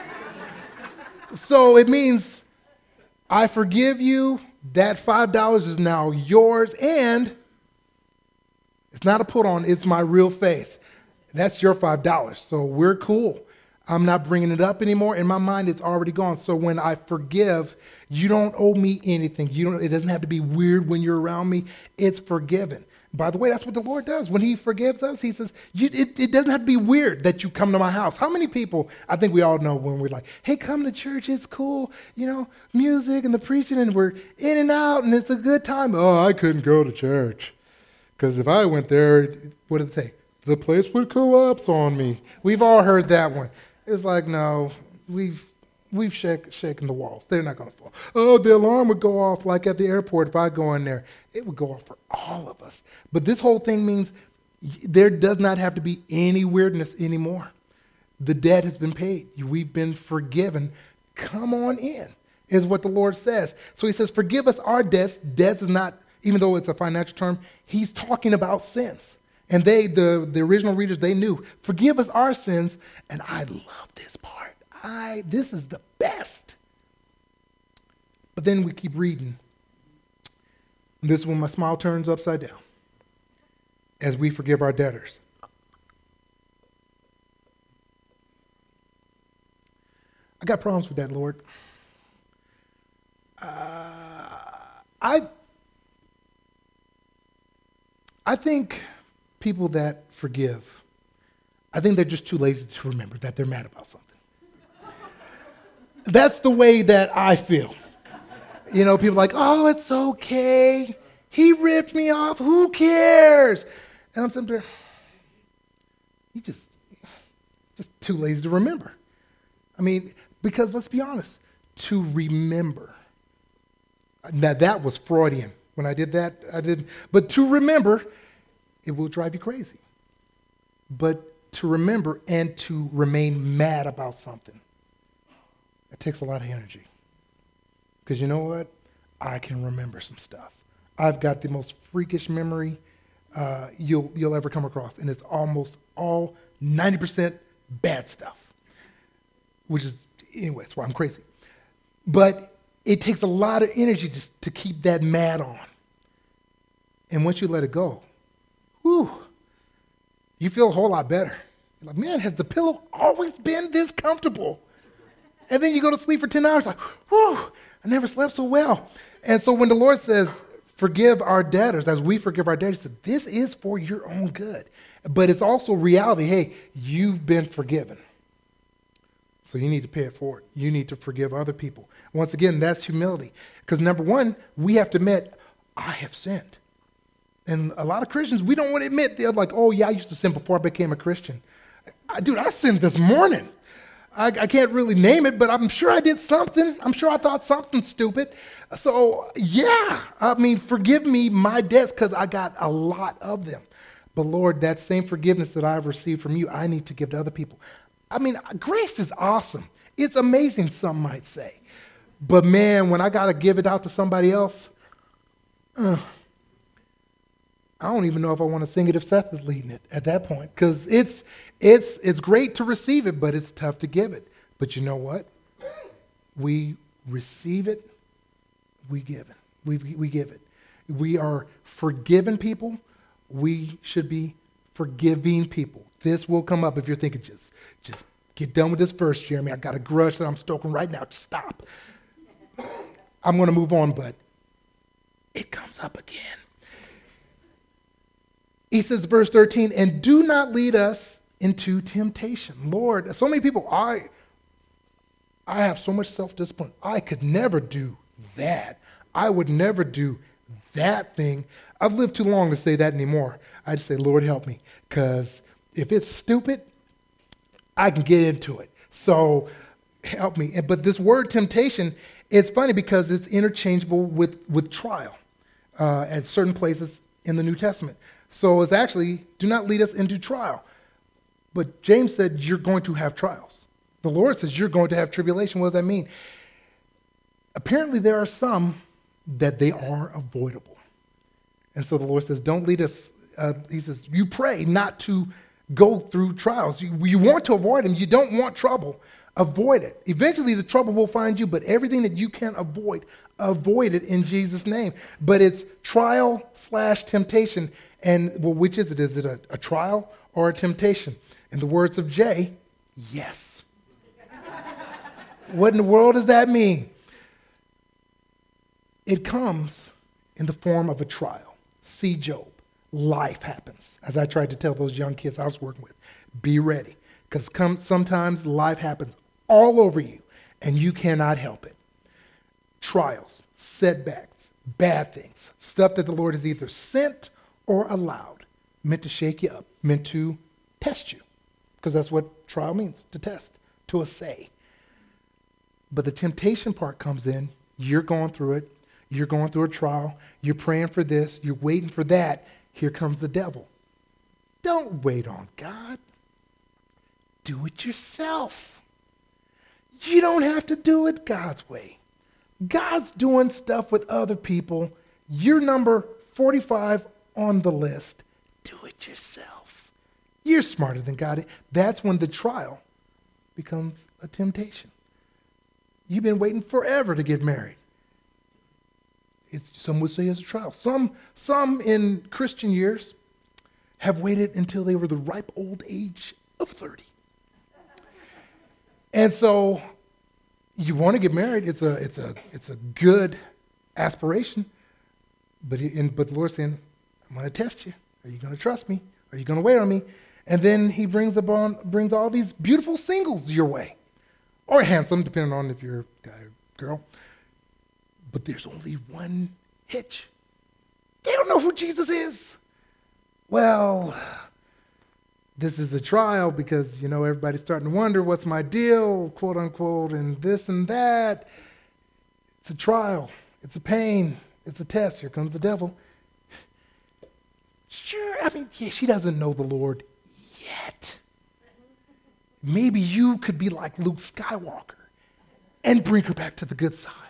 So it means I forgive you. That five dollars is now yours. And it's not a put on. It's my real face. That's your five dollars. So we're cool. I'm not bringing it up anymore. In my mind, it's already gone. So when I forgive, you don't owe me anything. You don't. It doesn't have to be weird when you're around me. It's forgiven. By the way, that's what the Lord does. When he forgives us, he says, you, it, it doesn't have to be weird that you come to my house. How many people, I think we all know when we're like, hey, come to church, it's cool, you know, music and the preaching, and we're in and out, and it's a good time. Oh, I couldn't go to church. Because if I went there, what did they say? The place would collapse on me. We've all heard that one. It's like, no, we've we've shake, shaken the walls. They're not going to fall. Oh, the alarm would go off like at the airport if I go in there. It would go off for all of us. But this whole thing means there does not have to be any weirdness anymore. The debt has been paid. We've been forgiven. Come on in, is what the Lord says. So he says, forgive us our debts. Debts is not, even though it's a financial term, he's talking about sins. And they, the, the original readers, they knew, forgive us our sins. And I love this part. I, this is the best. But then we keep reading. And this is when my smile turns upside down. As we forgive our debtors. I got problems with that, Lord. Uh, I, I think people that forgive, I think they're just too lazy to remember that they're mad about something. That's the way that I feel. You know, people are like, oh, it's okay. He ripped me off. Who cares? And I'm sitting there, you just, just too lazy to remember. I mean, because let's be honest, to remember. Now that was Freudian. When I did that, I didn't. But to remember, it will drive you crazy. But to remember and to remain mad about something, it takes a lot of energy. Because you know what? I can remember some stuff. I've got the most freakish memory uh, you'll you'll ever come across, and it's almost all ninety percent bad stuff. Which is, anyway, that's why I'm crazy. But it takes a lot of energy to, to keep that mad on. And once you let it go, whew, you feel a whole lot better. You're like, man, has the pillow always been this comfortable? And then you go to sleep for ten hours, like, whew, I never slept so well. And so when the Lord says, forgive our debtors as we forgive our debtors, this is for your own good. But it's also reality. Hey, you've been forgiven. So you need to pay it forward. You need to forgive other people. Once again, that's humility. Because number one, we have to admit, I have sinned. And a lot of Christians, we don't want to admit, they're like, oh, yeah, I used to sin before I became a Christian. I, dude, I sinned this morning. I, I can't really name it, but I'm sure I did something. I'm sure I thought something stupid. So, yeah, I mean, forgive me my debts because I got a lot of them. But, Lord, that same forgiveness that I've received from you, I need to give to other people. I mean, grace is awesome. It's amazing, some might say. But, man, when I got to give it out to somebody else, uh, I don't even know if I want to sing it if Seth is leading it at that point, because it's it's it's great to receive it, but it's tough to give it. But you know what? We receive it, we give it. We we give it. We are forgiven people. We should be forgiving people. This will come up if you're thinking, just just get done with this verse, Jeremy. I got a grudge that I'm stoking right now. Just stop. I'm going to move on, but it comes up again. He says, verse thirteen, and do not lead us into temptation. Lord, so many people, I, I have so much self-discipline. I could never do that. I would never do that thing. I've lived too long to say that anymore. I just say, Lord, help me. Because if it's stupid, I can get into it. So help me. But this word temptation, it's funny because it's interchangeable with, with trial uh, at certain places in the New Testament. So it's actually, do not lead us into trial. But James said, you're going to have trials. The Lord says, you're going to have tribulation. What does that mean? Apparently, there are some that they are avoidable. And so the Lord says, don't lead us. Uh, he says, you pray not to go through trials. You, you want to avoid them. You don't want trouble. Avoid it. Eventually, the trouble will find you, but everything that you can avoid, avoid it in Jesus' name. But it's trial slash temptation. And, well, which is it? Is it a, a trial or a temptation? In the words of Jay, yes. What in the world does that mean? It comes in the form of a trial. See Job. Life happens. As I tried to tell those young kids I was working with, be ready. Because sometimes life happens all over you, and you cannot help it. Trials, setbacks, bad things, stuff that the Lord has either sent or allowed, meant to shake you up, meant to test you. Because that's what trial means, to test, to assay. But the temptation part comes in, you're going through it, you're going through a trial, you're praying for this, you're waiting for that, here comes the devil. Don't wait on God. Do it yourself. You don't have to do it God's way. God's doing stuff with other people. You're number forty-five on the list. Do it yourself. You're smarter than God. That's when the trial becomes a temptation. You've been waiting forever to get married. It's, some would say it's a trial. Some, some in Christian years have waited until they were the ripe old age of thirty. And so you want to get married. It's a, it's a, it's a good aspiration. But, it, and, but the Lord's saying, I'm going to test you. Are you going to trust me? Are you going to wait on me? And then he brings upon, brings all these beautiful singles your way. Or handsome, depending on if you're a guy or girl. But there's only one hitch. They don't know who Jesus is. Well, this is a trial because, you know, everybody's starting to wonder, what's my deal, quote unquote, and this and that. It's a trial. It's a pain. It's a test. Here comes the devil. Sure, I mean, yeah, she doesn't know the Lord yet. Maybe you could be like Luke Skywalker and bring her back to the good side.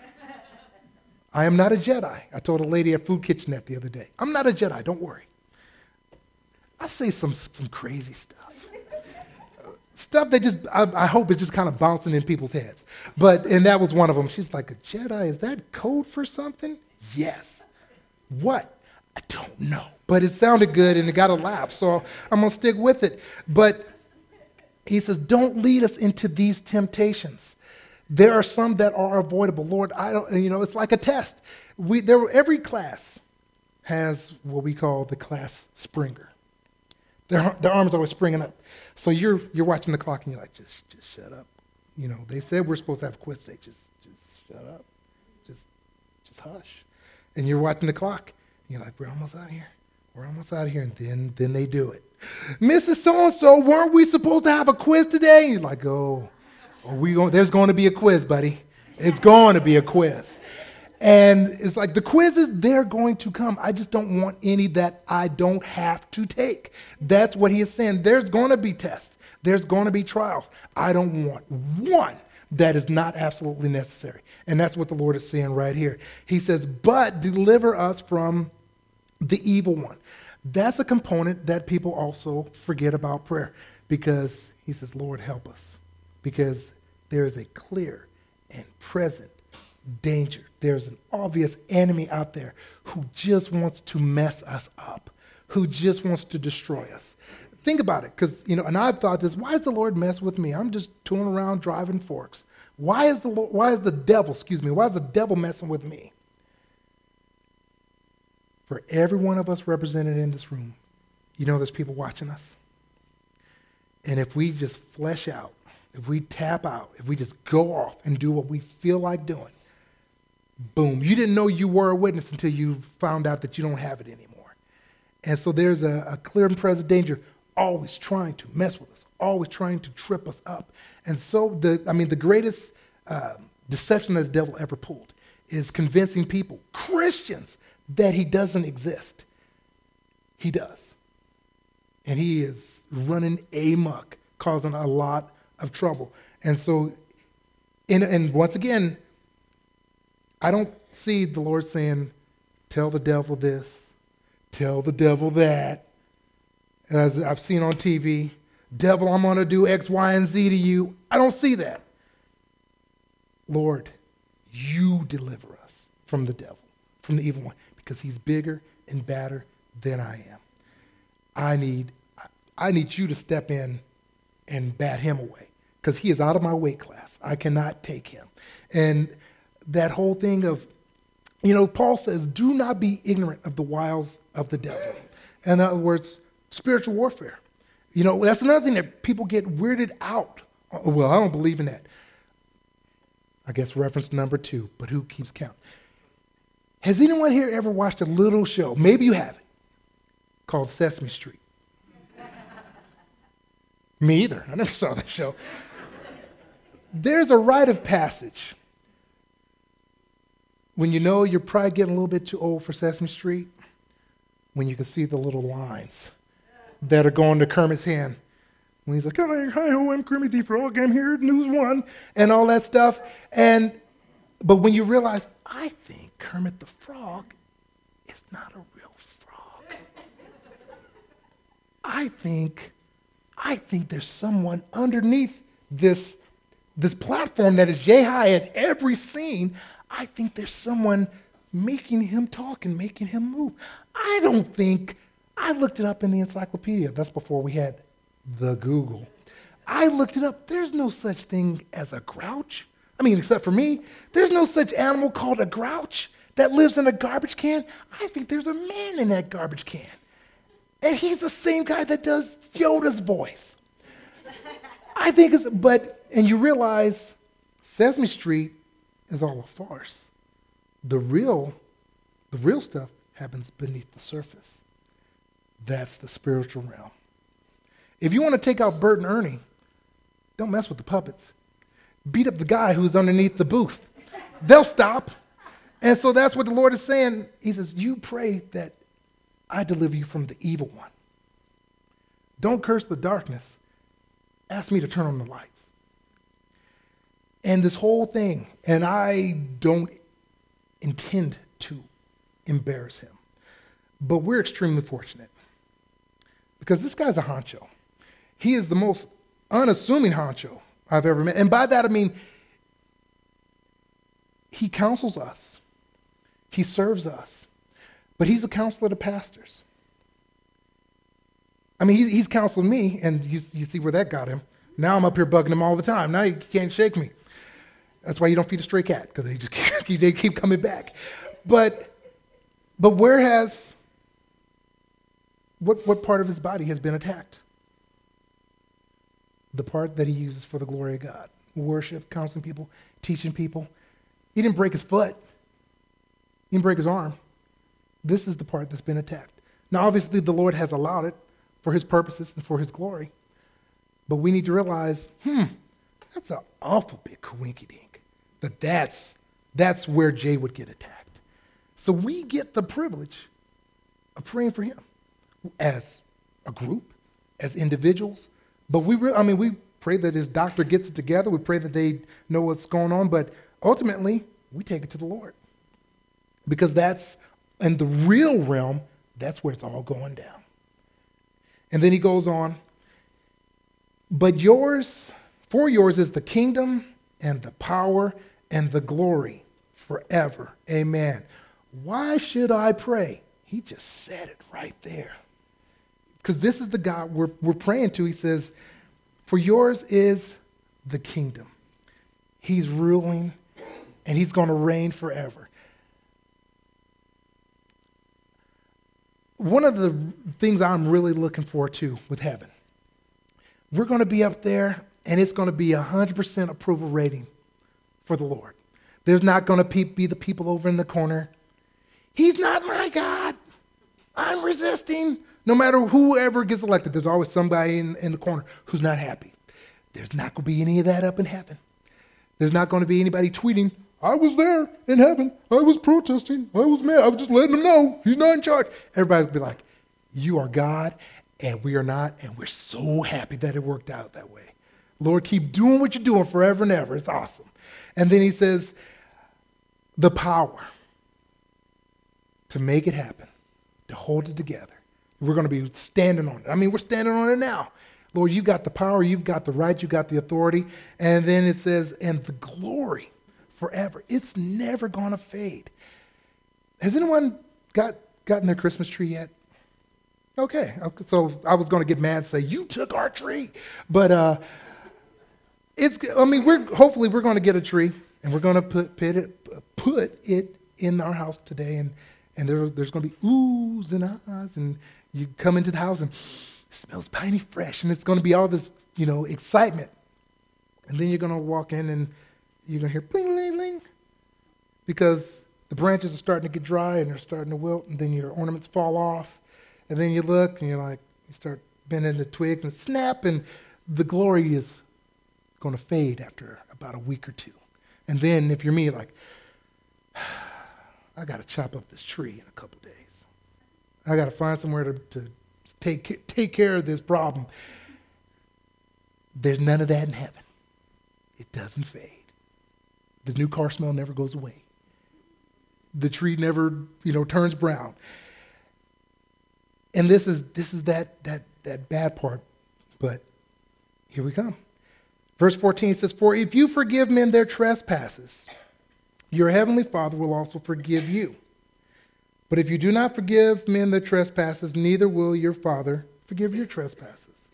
I am not a Jedi. I told a lady at Food Kitchenette the other day, I'm not a Jedi, don't worry. I say some, some crazy stuff. Uh, stuff that just, I, I hope is just kind of bouncing in people's heads. But, and that was one of them. She's like, a Jedi, is that code for something? Yes. What? I don't know. But it sounded good and it got a laugh, so I'm going to stick with it. But he says, don't lead us into these temptations. There are some that are avoidable. Lord, I don't, you know, it's like a test. We, there, every class has what we call the class springer. Their, their arms are always springing up. So you're you're watching the clock and you're like, just just shut up. You know, they said we're supposed to have a quiz today. Just just shut up. Just just hush. And you're watching the clock You're like, we're almost out of here. We're almost out of here. And then, then they do it. Missus So-and-so, weren't we supposed to have a quiz today? And you're like, oh, are we going, there's going to be a quiz, buddy. It's going to be a quiz. And it's like the quizzes, they're going to come. I just don't want any that I don't have to take. That's what he is saying. There's going to be tests. There's going to be trials. I don't want one that is not absolutely necessary. And that's what the Lord is saying right here. He says, but deliver us from the evil one. That's a component that people also forget about prayer, because he says, Lord, help us. Because there is a clear and present danger. There's an obvious enemy out there who just wants to mess us up, who just wants to destroy us. Think about it, because, you know, and I've thought this, why does the Lord mess with me? I'm just tooling around driving forks. Why is the Lord, why is the devil, excuse me, why is the devil messing with me? For every one of us represented in this room, you know there's people watching us. And if we just flesh out, if we tap out, if we just go off and do what we feel like doing, boom, you didn't know you were a witness until you found out that you don't have it anymore. And so there's a, a clear and present danger always trying to mess with us, always trying to trip us up. And so, the I mean, the greatest uh, deception that the devil ever pulled is convincing people, Christians, that he doesn't exist. He does. And he is running amok, causing a lot of trouble. And so, and, and once again, I don't see the Lord saying, tell the devil this, tell the devil that. As I've seen on T V, devil, I'm going to do X, Y, and Z to you. I don't see that. Lord, you deliver us from the devil, from the evil one, because he's bigger and badder than I am. I need, I need you to step in and bat him away, because he is out of my weight class. I cannot take him. And that whole thing of, you know, Paul says, do not be ignorant of the wiles of the devil. In other words, spiritual warfare. You know, that's another thing that people get weirded out. Well, I don't believe in that. I guess reference number two, but who keeps count? Has anyone here ever watched a little show, maybe you haven't, called Sesame Street? Me either. I never saw that show. There's a rite of passage when you know you're probably getting a little bit too old for Sesame Street, when you can see the little lines that are going to Kermit's hand. When he's like, hi, hi, ho, I'm Kermit the Frog, I'm here at News One, and all that stuff. And but when you realize, I think Kermit the Frog is not a real frog. I think, I think there's someone underneath this, this platform that is yay high at every scene. I think there's someone making him talk and making him move. I don't think, I looked it up in the encyclopedia. That's before we had the Google. I looked it up. There's no such thing as a grouch. I mean, except for me, there's no such animal called a grouch that lives in a garbage can. I think there's a man in that garbage can. And he's the same guy that does Yoda's voice. I think it's, but, and you realize Sesame Street is all a farce. The real, the real stuff happens beneath the surface. That's the spiritual realm. If you want to take out Bert and Ernie, don't mess with the puppets. Beat up the guy who's underneath the booth. They'll stop. And so that's what the Lord is saying. He says, you pray that I deliver you from the evil one. Don't curse the darkness. Ask me to turn on the lights. And this whole thing, and I don't intend to embarrass him, but we're extremely fortunate because this guy's a honcho. He is the most unassuming honcho I've ever met. And by that, I mean, he counsels us. He serves us. But he's the counselor to pastors. I mean, he's, he's counseled me, and you, you see where that got him. Now I'm up here bugging him all the time. Now he can't shake me. That's why you don't feed a stray cat, because they just keep, they keep coming back. But, but where has, what, what part of his body has been attacked? The part that he uses for the glory of God. Worship, counseling people, teaching people. He didn't break his foot. He didn't break his arm. This is the part that's been attacked. Now, obviously, the Lord has allowed it for his purposes and for his glory. But we need to realize, hmm, that's an awful big coinkydink. That that's, that's where Jay would get attacked. So we get the privilege of praying for him as a group, as individuals. But we, re- I mean, we pray that his doctor gets it together. We pray that they know what's going on. But ultimately, we take it to the Lord. Because that's, in the real realm, that's where it's all going down. And then he goes on, but yours, for yours is the kingdom and the power and the glory forever. Amen. Why should I pray? He just said it right there. Because this is the God we're, we're praying to. He says, for yours is the kingdom. He's ruling and he's going to reign forever. One of the things I'm really looking forward to with heaven, we're going to be up there and it's going to be a one hundred percent approval rating for the Lord. There's not going to be the people over in the corner. He's not my God. I'm resisting. No matter whoever gets elected, there's always somebody in, in the corner who's not happy. There's not going to be any of that up in heaven. There's not going to be anybody tweeting, I was there in heaven. I was protesting. I was mad. I was just letting them know he's not in charge. Everybody will be like, you are God and we are not, and we're so happy that it worked out that way. Lord, keep doing what you're doing forever and ever. It's awesome. And then he says, the power to make it happen, to hold it together. We're going to be standing on it. I mean, we're standing on it now. Lord, you've got the power, you've got the right, you've got the authority. And then it says, and the glory forever. It's never going to fade. Has anyone got gotten their Christmas tree yet? Okay, so I was going to get mad and say, you took our tree. But uh, it's, I mean, we're hopefully we're going to get a tree, and we're going to put, put, it, put it in our house today, and, and there, there's going to be oohs and ahs, and you come into the house and it smells piney fresh, and it's going to be all this, you know, excitement. And then you're going to walk in and you're going to hear bling, bling, bling, because the branches are starting to get dry and they're starting to wilt, and then your ornaments fall off. And then you look and you're like, you start bending the twigs and snap, and the glory is going to fade after about a week or two. And then if you're me, you're like, I got to chop up this tree in a couple days. I got to find somewhere to, to take, take care of this problem. There's none of that in heaven. It doesn't fade. The new car smell never goes away. The tree never, you know, turns brown. And this is this is that that that bad part, but here we come. Verse fourteen says, for if you forgive men their trespasses, your heavenly Father will also forgive you. But if you do not forgive men their trespasses, neither will your Father forgive your trespasses.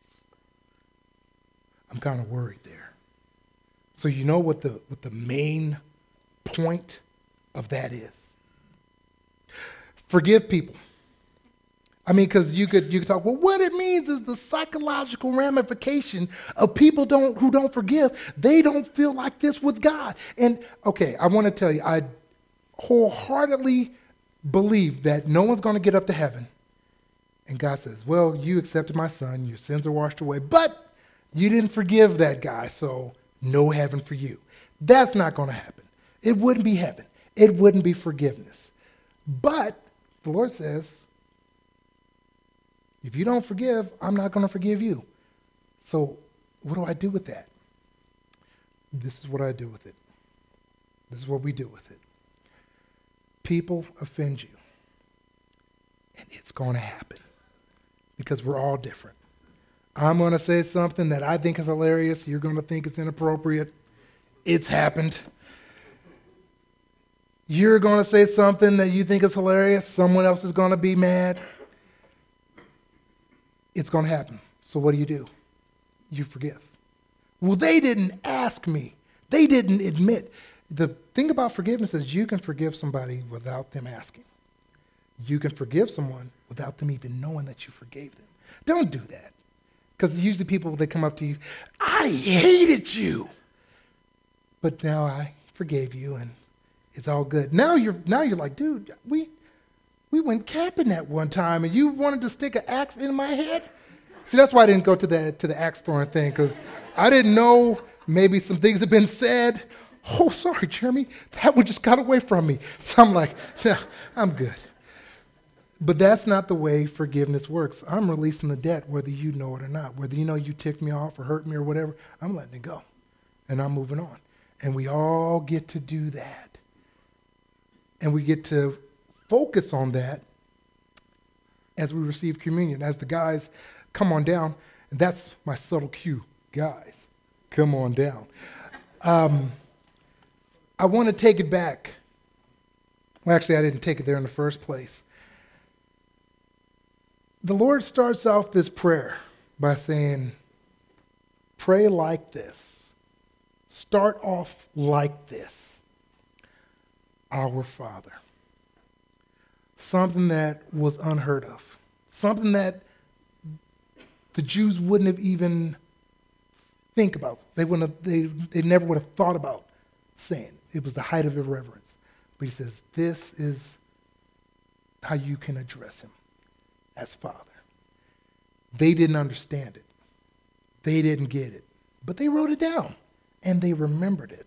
I'm kind of worried there. So you know what the what the main point of that is? Forgive people. I mean, because you could you could talk, well, what it means is the psychological ramification of people don't who don't forgive. They don't feel like this with God. And okay, I want to tell you, I wholeheartedly believe that no one's going to get up to heaven and God says, well, you accepted my son, your sins are washed away, but you didn't forgive that guy, so no heaven for you. That's not going to happen. It wouldn't be heaven. It wouldn't be forgiveness. But the Lord says, if you don't forgive, I'm not going to forgive you. So what do I do with that? This is what I do with it. This is what we do with it. People offend you. And it's going to happen. Because we're all different. I'm going to say something that I think is hilarious. You're going to think it's inappropriate. It's happened. You're going to say something that you think is hilarious. Someone else is going to be mad. It's going to happen. So what do you do? You forgive. Well, they didn't ask me. They didn't admit. The thing about forgiveness is you can forgive somebody without them asking. You can forgive someone without them even knowing that you forgave them. Don't do that. Because usually people, they come up to you, I hated you. But now I forgave you and it's all good. Now you're now you're like, dude, we we went camping that one time, and you wanted to stick an axe in my head? See, that's why I didn't go to the, to the axe throwing thing, because I didn't know maybe some things had been said. Oh, sorry, Jeremy, that one just got away from me. So I'm like, yeah, I'm good. But that's not the way forgiveness works. I'm releasing the debt whether you know it or not. Whether you know you ticked me off or hurt me or whatever, I'm letting it go. And I'm moving on. And we all get to do that. And we get to focus on that as we receive communion. As the guys come on down, and that's my subtle cue. Guys, come on down. Um, I want to take it back. Well, actually, I didn't take it there in the first place. The Lord starts off this prayer by saying, pray like this. Start off like this. Our Father. Something that was unheard of. Something that the Jews wouldn't have even think about. They wouldn't have, they, they never would have thought about saying. It was the height of irreverence. But he says, this is how you can address him as Father. They didn't understand it. They didn't get it. But they wrote it down, and they remembered it.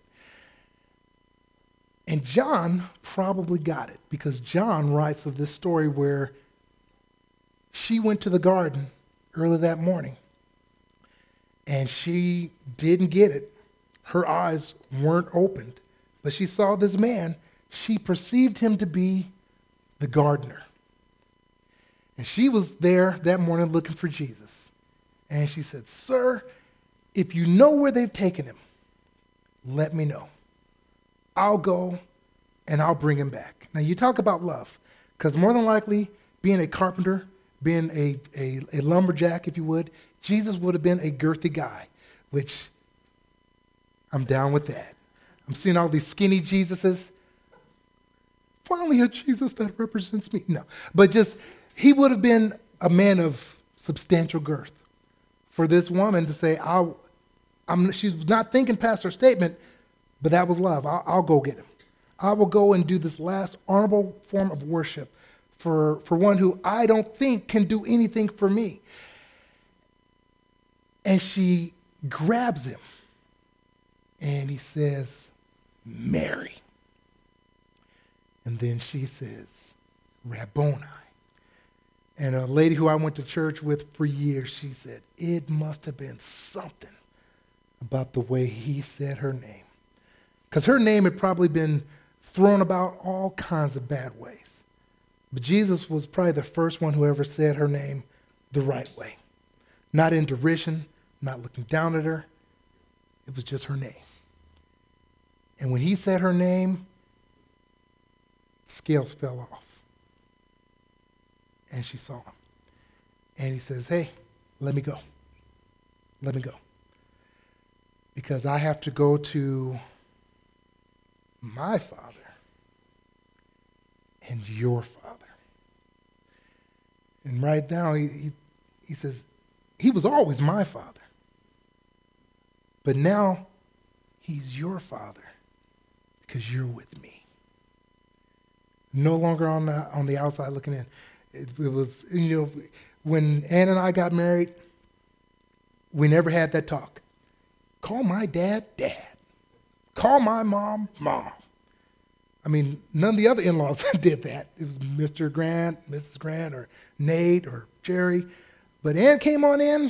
And John probably got it, because John writes of this story where she went to the garden early that morning, and she didn't get it. Her eyes weren't opened, but she saw this man. She perceived him to be the gardener. And she was there that morning looking for Jesus. And she said, sir, if you know where they've taken him, let me know. I'll go and I'll bring him back. Now you talk about love, because more than likely, being a carpenter, being a, a, a lumberjack, if you would, Jesus would have been a girthy guy, which I'm down with that. I'm seeing all these skinny Jesuses. Finally a Jesus that represents me. No, but just, he would have been a man of substantial girth. For this woman to say, I'll, I'm, she's not thinking past her statement, but that was love. I'll, I'll go get him. I will go and do this last honorable form of worship for, for one who I don't think can do anything for me. And she grabs him, and he says, Mary. And then she says, Rabboni. And a lady who I went to church with for years, she said, it must have been something about the way he said her name. Because her name had probably been thrown about all kinds of bad ways. But Jesus was probably the first one who ever said her name the right way. Not in derision, not looking down at her. It was just her name. And when he said her name, scales fell off. And she saw him. And he says, hey, let me go. Let me go. Because I have to go to my Father and your Father. And right now, he, he, he says, he was always my Father. But now, he's your Father because you're with me. No longer on the, on the outside looking in. It, it was, you know, when Ann and I got married, we never had that talk. Call my dad, Dad. Call my mom, Mom. I mean, none of the other in-laws did that. It was Mister Grant, Missus Grant, or Nate, or Jerry. But Ann came on in,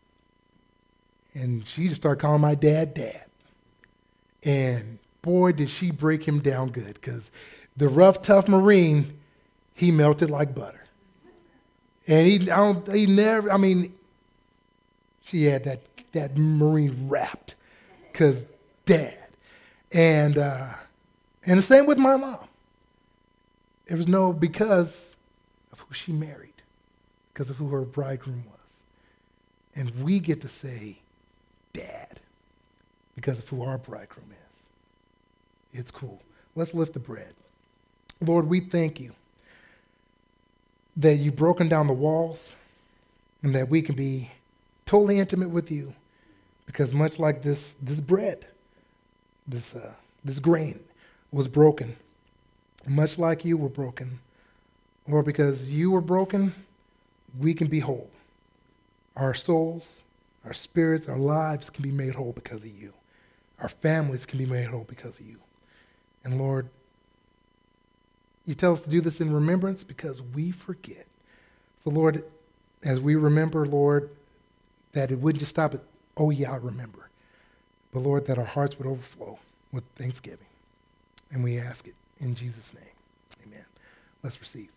and she just started calling my dad, Dad. And boy, did she break him down good, because the rough, tough Marine, he melted like butter. And he, I don't, he never, I mean, she had that, that Marine wrapped, because Dad. And, uh, and the same with my mom. There was no, because of who she married, because of who her bridegroom was. And we get to say, Dad, because of who our bridegroom is. It's cool. Let's lift the bread. Lord, we thank you that you've broken down the walls and that we can be totally intimate with you, because much like this, this bread, this, uh, this grain was broken, much like you were broken Lord, because you were broken, we can be whole. Our souls, our spirits, our lives can be made whole because of you. Our families can be made whole because of you. And Lord, you tell us to do this in remembrance because we forget. So Lord, as we remember, Lord, that it wouldn't just stop at, oh yeah, I remember. But Lord, that our hearts would overflow with thanksgiving. And we ask it in Jesus' name. Amen. Let's receive.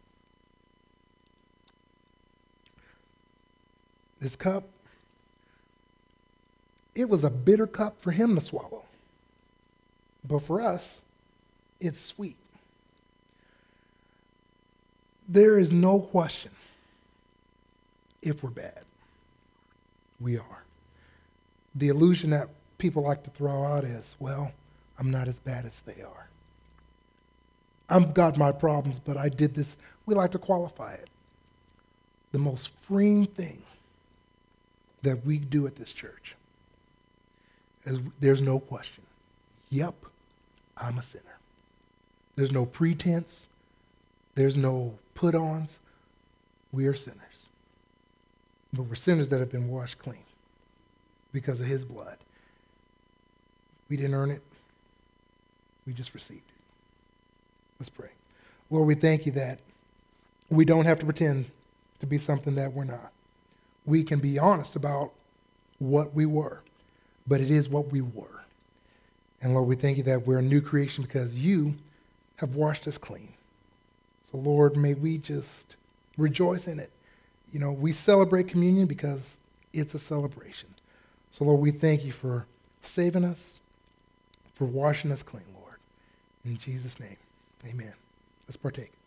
This cup, it was a bitter cup for him to swallow. But for us, it's sweet. There is no question if we're bad. We are. The illusion that people like to throw out is, well, I'm not as bad as they are. I've got my problems, but I did this. We like to qualify it. The most freeing thing that we do at this church is there's no question. Yep, I'm a sinner. There's no pretense. There's no put-ons. We are sinners. But we're sinners that have been washed clean because of his blood. We didn't earn it. We just received it. Let's pray. Lord, we thank you that we don't have to pretend to be something that we're not. We can be honest about what we were, but it is what we were. And Lord, we thank you that we're a new creation because you have washed us clean. So Lord, may we just rejoice in it. You know, we celebrate communion because it's a celebration. So Lord, we thank you for saving us, for washing us clean, Lord. In Jesus' name, amen. Let's partake.